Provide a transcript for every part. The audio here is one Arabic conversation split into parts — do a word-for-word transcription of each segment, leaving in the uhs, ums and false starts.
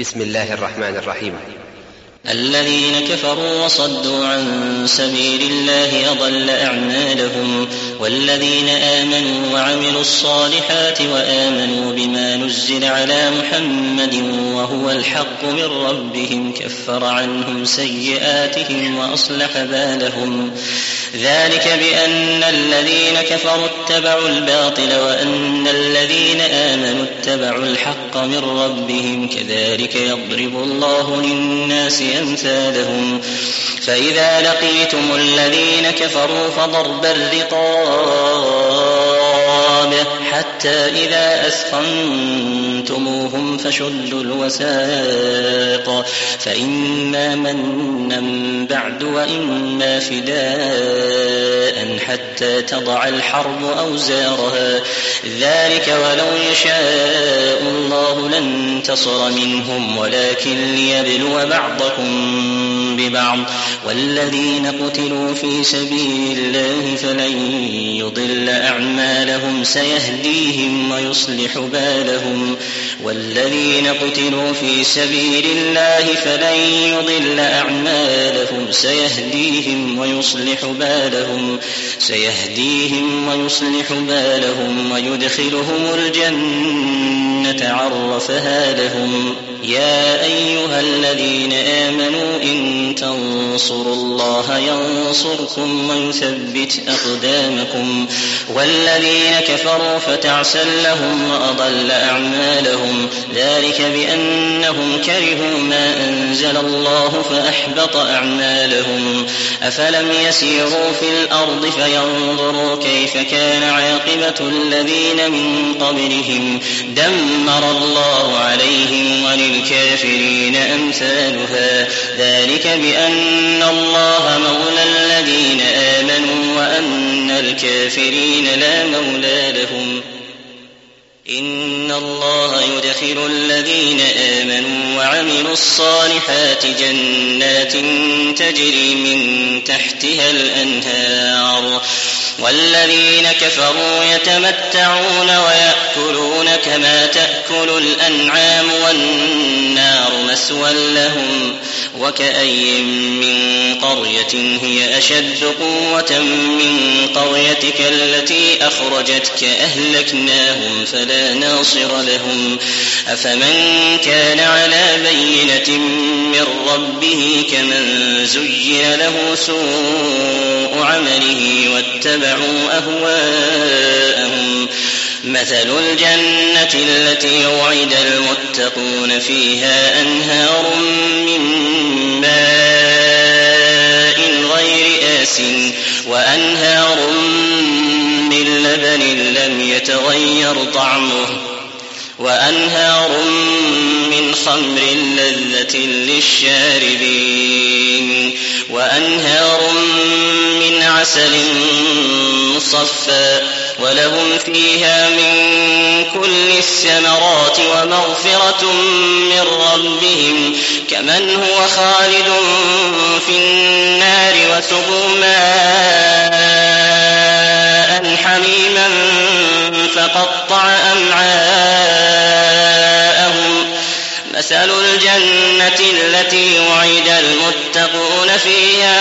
بسم الله الرحمن الرحيم. الذين كفروا وصدوا عن سبيل الله أضل أعمالهم، والذين آمنوا وعملوا الصالحات وآمنوا بما نزل على محمد وهو الحق من ربهم كفر عنهم سيئاتهم وأصلح بالهم. ذلك بأن الذين كفروا اتبعوا الباطل وأن الذين آمنوا اتبعوا الحق من ربهم كذلك يضرب الله للناس أمثالهم. فإذا لقيتم الذين كفروا فضرب الرقاب حتى إذا أثخنتموهم فشدوا الوثاق فإما منا بعد وإما فداء حتى تضع الحرب أوزارها. ذلك ولو يشاء الله لانتصر منهم ولكن ليبلو بعضكم ببعض. والذين قتلوا في سبيل الله فلن يضل أعمالهم سيهديهم ويصلح بالهم. والذين قتلوا في سبيل الله فلن يضل أعمالهم سيهديهم ويصلح بالهم سيهديهم ويصلح بالهم ويدخلهم الجنة عرفها لهم. يا أيها الذين آمنوا إن تنصروا الله ينصركم ويثبت أقدامكم. والذين كفروا فتعسا لهم وأضل أعمالهم. ذلك بأنهم كرهوا ما أنزل الله فأحبط أعمالهم. أفلم يسيروا في الأرض فينظروا كيف كان عاقبة الذين من قبلهم دمر الله عليهم وللكافرين أمثالها. ذلك بأن الله مولى الذين آمنوا وأن الكافرين لا مولى لهم. إن الله يدخل الذين آمنوا وعملوا الصالحات جنات تجري من تحتها الأنهار. والذين كفروا يتمتعون ويأكلون كما تأكل الأنعام والنار مثوى لهم. وكأي من قرية هي أشد قوة من قريتك التي أخرجتك أهلكناهم فلا ناصر لهم. أفمن كان على بينة من ربه كمن زين له سوء عمله واتبعوا أهواءهم. مثل الجنة التي وعد المتقون فيها أنهار من ماء غير آسٍ وأنهار من لبن لم يتغير طعمه وأنهار من خمر لذة للشاربين وأنهار من عسل مصفى ولهم فيها من كل الثمرات ومغفرة من ربهم كمن هو خالد في النار وسقوا ماء حميما فقطع أمعاءهم. مثل الجنة التي وعد المتقون فيها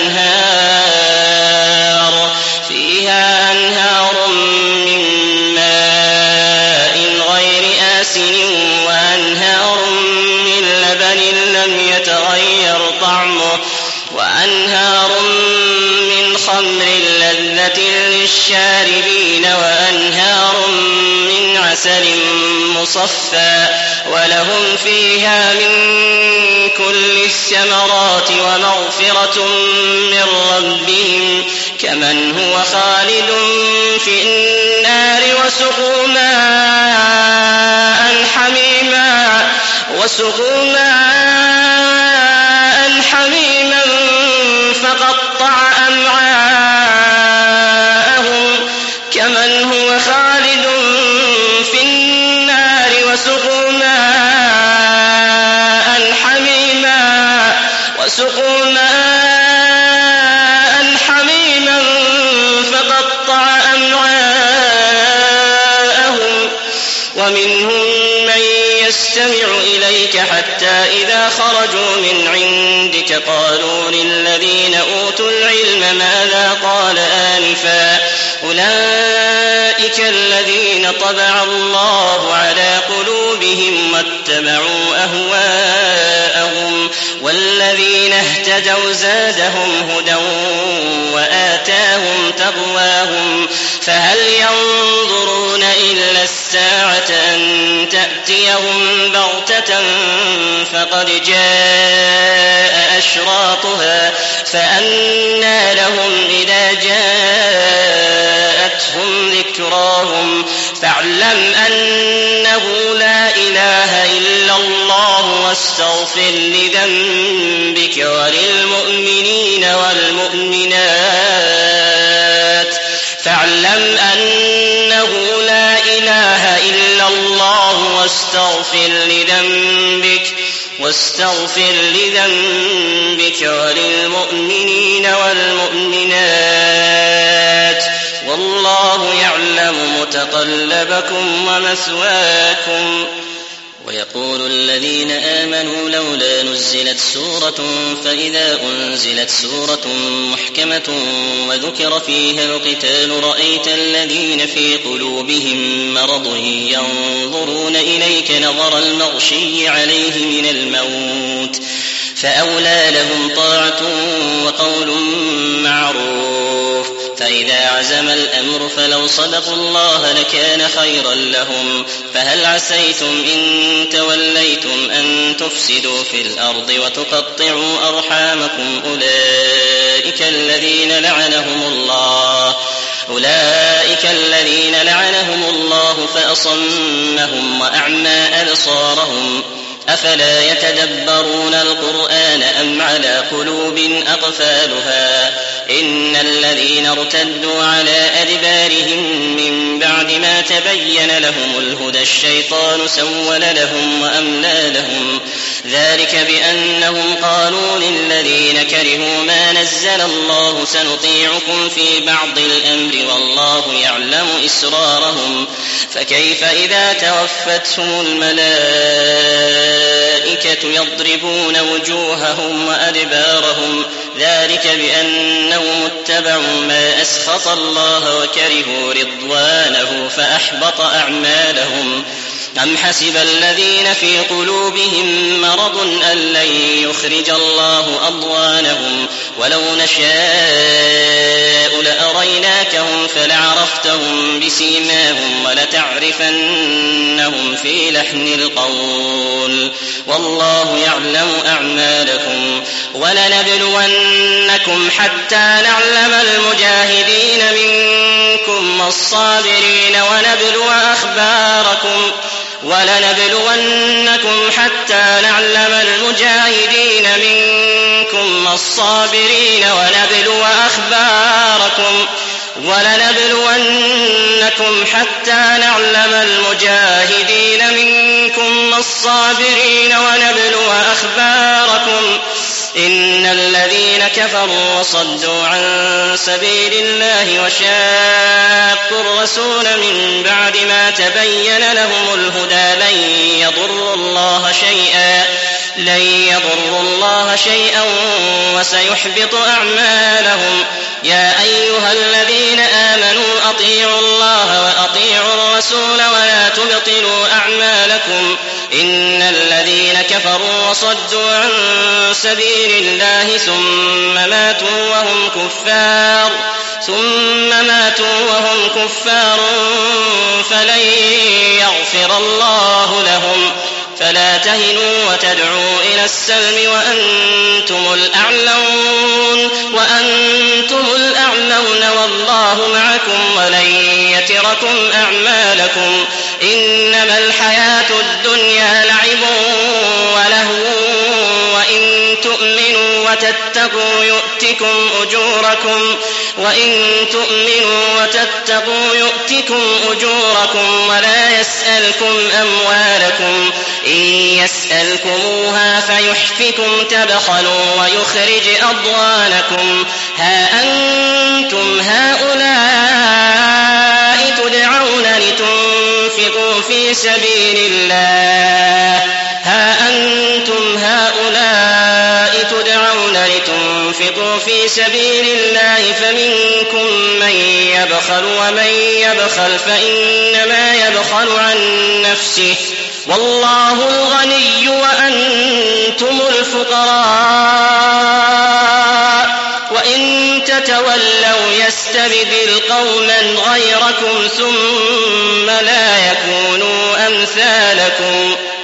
أنهار فيها أنهار من ماء غير آسن وأنهار من لبن لم يتغير طعمه وأنهار من خمر لذة للشاربين وأنهار من عسل مصفى ولهم فيها من كل الثمرات ومغفرة من ربهم كمن هو خالد في النار وسقوا ماء حميما وسقوا ماء حميما فقطع أمعاءهم كمن هو خالد في النار وسقوا ماء حميما وسقوا ماء حميما فقطع أمعاءهم. ومنهم من يستمع إليك حتى حتى إذا خرجوا من عندك قالوا للذين أوتوا العلم ماذا قال آنفا أولئك الذين طبع الله على قلوبهم واتبعوا أهواءهم والذين اهتدوا زادهم هدى وآتاهم تقواهم فهل ينظرون إلا الساعة أن تأتيهم بغتة فقد جاء أشراطها فأنى لهم إذا جاءتهم ذكراهم فاعلم أنه لا إله إلا الله واستغفر لذنبك وللمؤمنين والمؤمنات فاعلم أنه لا إله إلا الله واستغفر لذنبك واستغفر لذنبك وللمؤمنين والمؤمنات والله يعلم متقلبكم ومثواكم. ويقول الذين آمنوا لولا نزلت سورة فإذا أنزلت سورة محكمة وذكر فيها القتال رأيت الذين في قلوبهم مرض ينظرون إليك نظر المغشي عليه من الموت فأولى لهم طاعة وقول معروف فإذا عزم الأمر فلو صدقوا الله لكان خيرا لهم فهل عسيتم إن توليتم أن تفسدوا في الأرض وتقطعوا أرحامكم أولئك الذين لعنهم الله أولئك الذين لعنهم الله فأصمهم وأعمى أبصارهم أفلا يتدبرون القرآن أم على قلوب أقفالها إن الذين ارتدوا على أدبارهم من بعد ما تبين لهم الهدى الشيطان سول لهم وأملى لهم ذلك بأنهم قالوا للذين كرهوا ما نزل الله سنطيعكم في بعض الأمر والله يعلم إسرارهم فكيف إذا توفتهم الملائكة يضربون وجوههم وأدبارهم ذلك بأنهم اتبعوا ما أسخط الله وكرهوا رضوانه فأحبط أعمالهم أم حسب الذين في قلوبهم مرض أن لن يخرج الله أضغانهم ولو نشاء لأريناكهم فلعرفتهم بسيماهم ولتعرفنهم في لحن القول والله يعلم أعمالكم ولنبلونكم حتى نعلم المجاهدين منكم والصابرين ونبلو أخباركم ولنبلونكم حتى نعلم المجاهدين منكم والصابرين ونبلو أخباركم ولنبلونكم حتى نعلم المجاهدين منكم والصابرين ونبلو أخباركم إن الذين كفروا وصدوا عن سبيل الله وشاقوا الرسول من بعد ما تبين لهم الهدى لن يضروا الله شيئا لن يضروا الله شيئا وسيحبط أعمالهم يا أيها الذين آمنوا أطيعوا الله وأطيعوا الرسول ولا تبطلوا أعمالكم إن الذين كفروا وصدوا عن سبيل الله ثم ماتوا وهم كفار ثم ماتوا وهم كفار فلن يغفر الله لهم فلا تهنوا وتدعوا إلى السلم وأنتم الأعلون وأنتم الأعلون والله معكم ولن يتركم أعمالكم إنما الحياة الدنيا لعب ولهو وإن تؤمنوا وتتقوا يؤتكم أجوركم وإن تؤمنوا وتتقوا يؤتكم أجوركم ولا يسألكم أموالكم إن يسألكموها فيحفكم تبخلوا ويخرج أضغانكم ها أنتم هؤلاء تدعون لتنفقوا في سبيل الله ها أنتم لينفقوا في سبيل الله فمنكم من يبخل ومن يبخل فإنما يبخل عن نفسه والله الغني وأنتم الفقراء وإن تتولوا يستبدل قوما غيركم ثم لا يكونوا أمثالكم